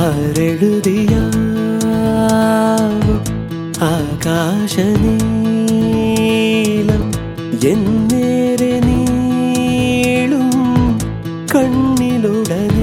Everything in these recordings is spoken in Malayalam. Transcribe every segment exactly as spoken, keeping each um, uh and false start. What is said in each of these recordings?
ആരെഴുതിയാവും ആകാശനീലം എന്നേരെ നീളും കണ്ണിലുടനീളം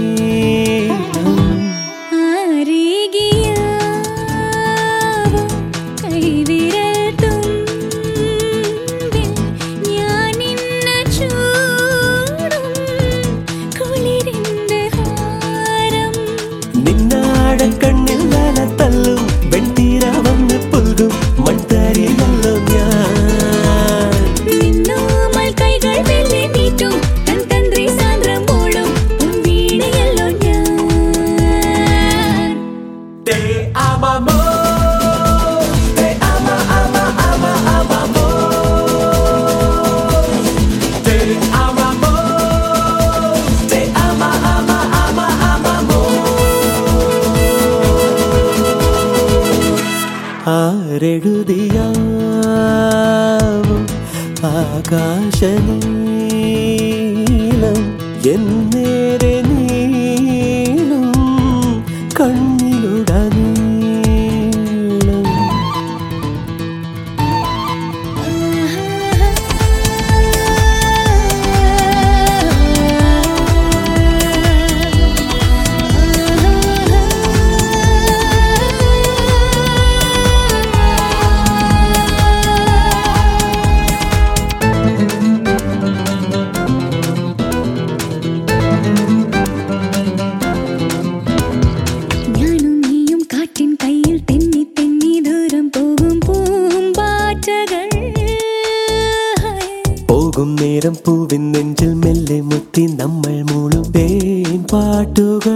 കണ്ണിൽ ലാല തല്ലും വെണ്ടീര വന്ന് പുൽകും മൺതരിയല്ലോ ഞാൻ കൈകൾ വെള്ളി നീറ്റും തൻ തന്ത്രി സാന്ദ്രം പോളും വീണയല്ലോ ഞാൻ Te amamos Te ama ama ama amamos Te amamos Te ama ama ama amamos ആരെഴുതിയാവും ആകാശനീലം എന്നേരെ നീളും കണ്ണിലുടനീളം പോകും നേരം പൂവിൻ നെഞ്ചിൽ മെല്ലെ മുത്തി നമ്മൾ മൂളും തേൻ പാട്ടുകൾ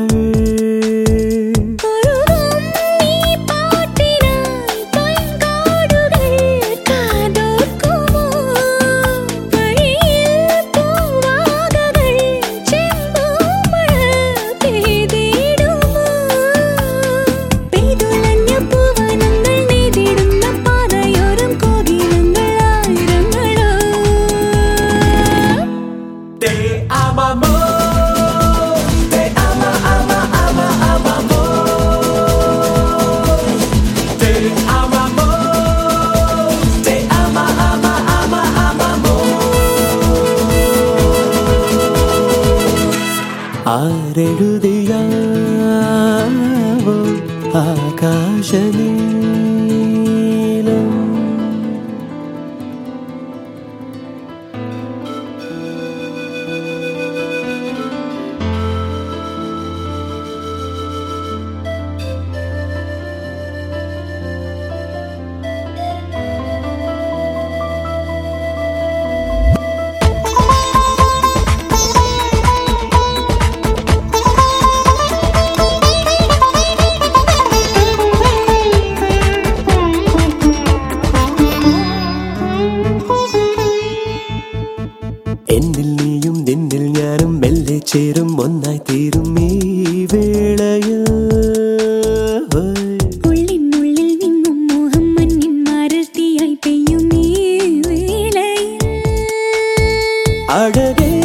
ആരെഴുതിയാവും ആകാശനീലം എന്നിൽ നീയും നിന്നിൽ ഞാനും മെല്ലെ ചേരും ഒന്നായി തീരും ഈ വേളയിൽ ഉള്ളിനുള്ളിൽ വിങ്ങും മോഹം മഞ്ഞിൻ മാരത്തിയായി പെയ്യും ഈ വേളയിൽ അഴകേ